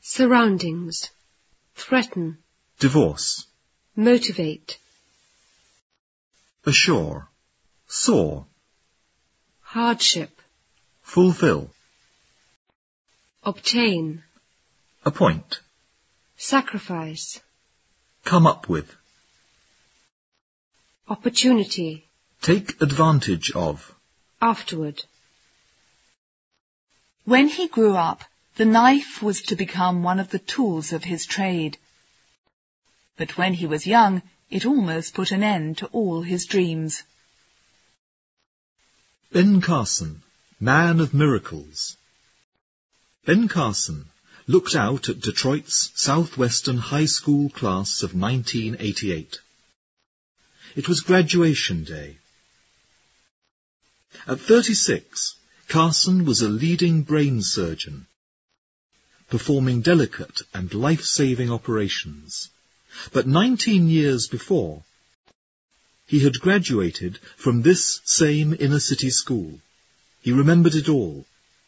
surroundings, threaten, divorce, motivate, assure, soar, hardship, fulfill, obtain, appoint, sacrifice, come up with, opportunity, take advantage of. afterward. When he grew up, the knife was to become one of the tools of his trade. But when he was young, it almost put an end to all his dreams. Ben Carson, man of miracles. Ben Carson looked out at Detroit's Southwestern High School class of 1988. It was graduation day. At 36, Carson was a leading brain surgeon, performing delicate and life-saving operations. But 19 years before, he had graduated from this same inner-city school. He remembered it all.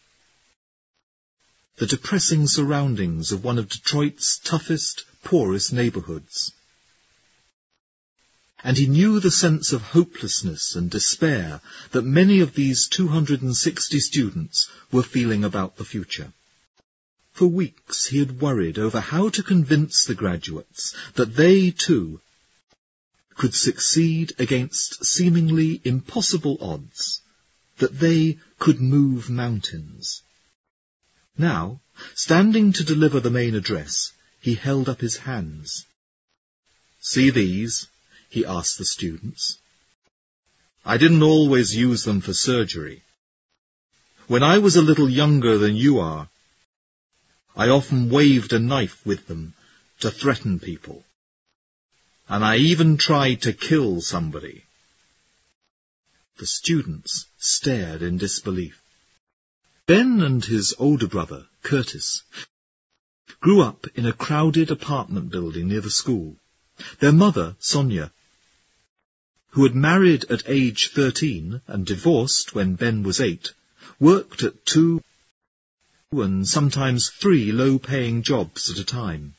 The depressing surroundings of one of Detroit's toughest, poorest neighborhoods. And he knew the sense of hopelessness and despair that many of these 260 students were feeling about the future. For weeks he had worried over how to convince the graduates that they, too, could succeed against seemingly impossible odds, that they could move mountains. Now, standing to deliver the main address, he held up his hands. "See these?" he asked the students. "I didn't always use them for surgery. When I was a little younger than you are, I often waved a knife with them to threaten people. And I even tried to kill somebody." The students stared in disbelief. Ben and his older brother, Curtis, grew up in a crowded apartment building near the school. Their mother, Sonia, who had married at age 13 and divorced when Ben was 8, worked at 2 and sometimes 3 low-paying jobs at a time.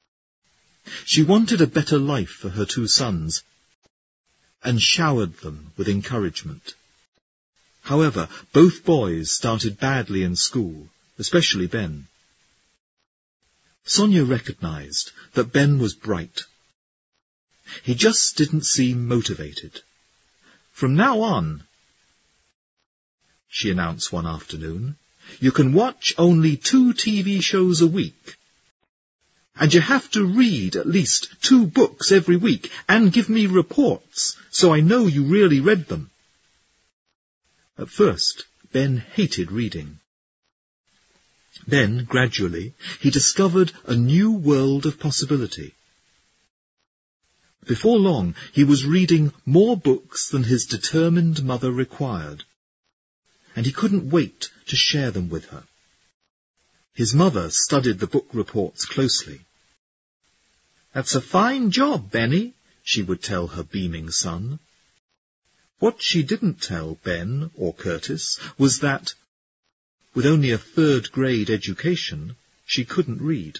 She wanted a better life for her 2 sons and showered them with encouragement. However, both boys started badly in school, especially Ben. Sonia recognized that Ben was bright. He just didn't seem motivated. "From now on," she announced one afternoon, "you can watch only 2 TV shows a week. And you have to read at least 2 books every week and give me reports so I know you really read them." At first, Ben hated reading. Then, gradually, he discovered a new world of possibility. Before long, he was reading more books than his determined mother required, and he couldn't wait to share them with her. His mother studied the book reports closely. "That's a fine job, Benny," she would tell her beaming son. What she didn't tell Ben or Curtis was that, with only a 3rd-grade education, she couldn't read.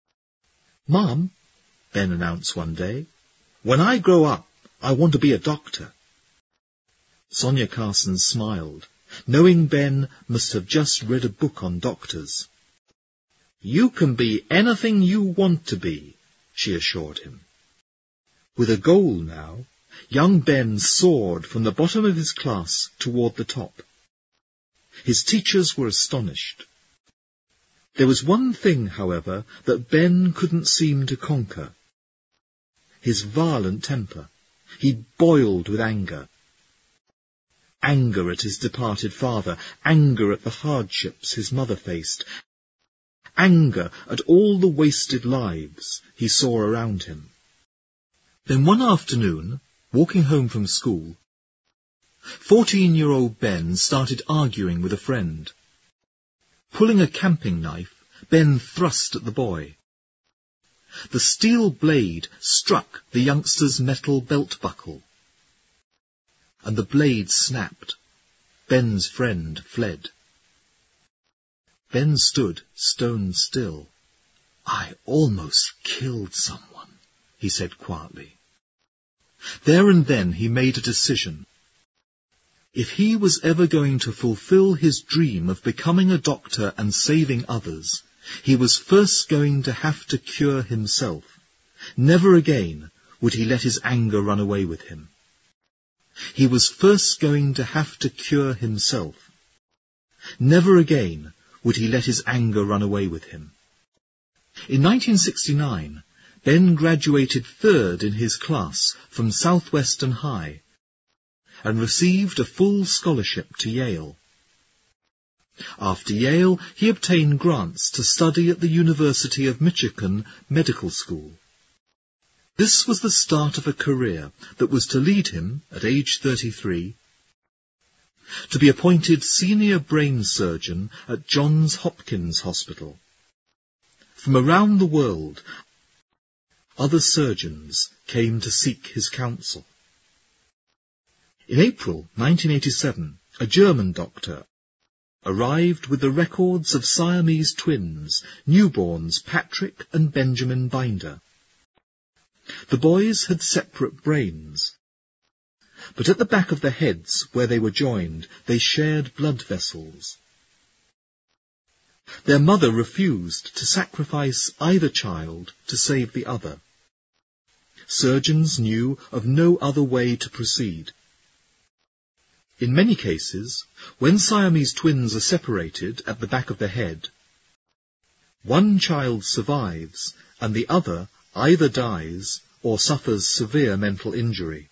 "Mom," Ben announced one day, "when I grow up, I want to be a doctor." Sonia Carson smiled, knowing Ben must have just read a book on doctors. "You can be anything you want to be," she assured him. With a goal now, young Ben soared from the bottom of his class toward the top. His teachers were astonished. There was one thing, however, that Ben couldn't seem to conquer: his violent temper. He boiled with anger. Anger at his departed father, anger at the hardships his mother faced, anger at all the wasted lives he saw around him. Then one afternoon, walking home from school, 14-year-old Ben started arguing with a friend. Pulling a camping knife, Ben thrust at the boy. The steel blade struck the youngster's metal belt buckle, and the blade snapped. Ben's friend fled. Ben stood stone still. I almost killed someone, he said quietly. There and then he made a decision. If he was ever going to fulfill his dream of becoming a doctor and saving others, he was first going to have to cure himself. Never again would he let his anger run away with him. He was first going to have to cure himself. Never again would he let his anger run away with him. In 1969, Ben graduated third in his class from Southwestern High and received a full scholarship to Yale. After Yale, he obtained grants to study at the University of Michigan Medical School. This was the start of a career that was to lead him, at age 33, to be appointed senior brain surgeon at Johns Hopkins Hospital. From around the world, other surgeons came to seek his counsel. In April 1987, a German doctor arrived with the records of Siamese twins, newborns Patrick and Benjamin Binder. The boys had separate brains, but at the back of the heads where they were joined, they shared blood vessels. Their mother refused to sacrifice either child to save the other. Surgeons knew of no other way to proceed. In many cases, when Siamese twins are separated at the back of the head, one child survives and the other either dies or suffers severe mental injury.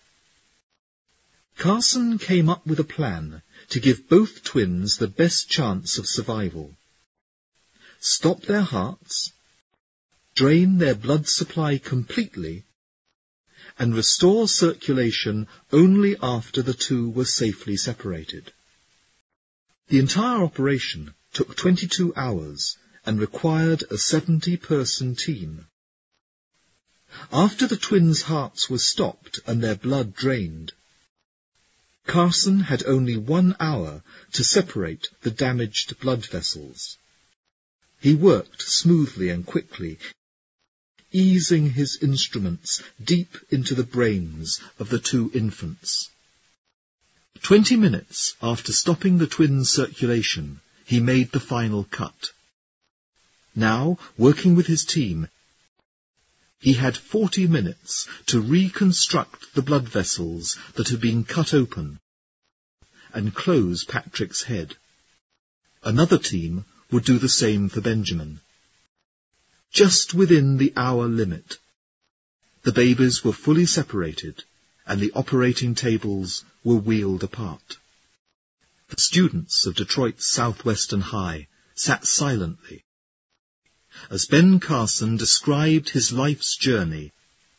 Carson came up with a plan to give both twins the best chance of survival. Stop their hearts, drain their blood supply completely, and restore circulation only after the two were safely separated. The entire operation took 22 hours and required a 70-person team. After the twins' hearts were stopped and their blood drained, Carson had only 1 hour to separate the damaged blood vessels. He worked smoothly and quickly, easing his instruments deep into the brains of the two infants. 20 minutes after stopping the twins' circulation, he made the final cut. Now, working with his team, he had 40 minutes to reconstruct the blood vessels that had been cut open and close Patrick's head. Another team would do the same for Benjamin. Just within the hour limit, the babies were fully separated and the operating tables were wheeled apart. The students of Detroit's Southwestern High sat silently as Ben Carson described his life's journey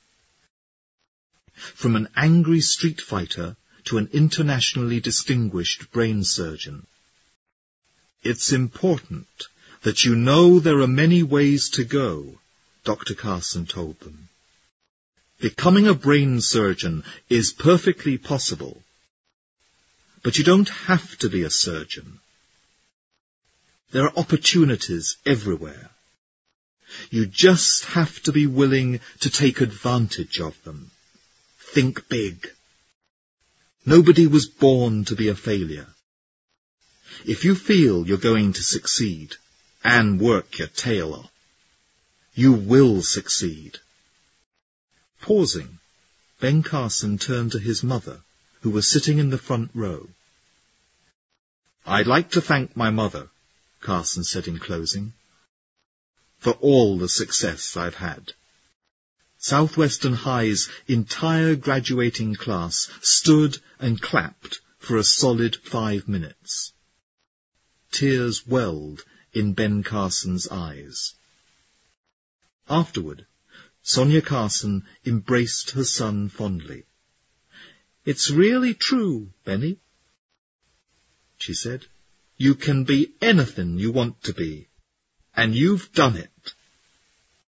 from an angry street fighter to an internationally distinguished brain surgeon. It's important that you know there are many ways to go, Dr. Carson told them. Becoming a brain surgeon is perfectly possible, but you don't have to be a surgeon. There are opportunities everywhere. You just have to be willing to take advantage of them. Think big. Nobody was born to be a failure. If you feel you're going to succeed, and work your tail off, you will succeed. Pausing, Ben Carson turned to his mother, who was sitting in the front row. I'd like to thank my mother, Carson said in closing, for all the success I've had. Southwestern High's entire graduating class stood and clapped for a solid 5 minutes. Tears welled in Ben Carson's eyes. Afterward, Sonia Carson embraced her son fondly. It's really true, Benny, she said. You can be anything you want to be, and you've done it.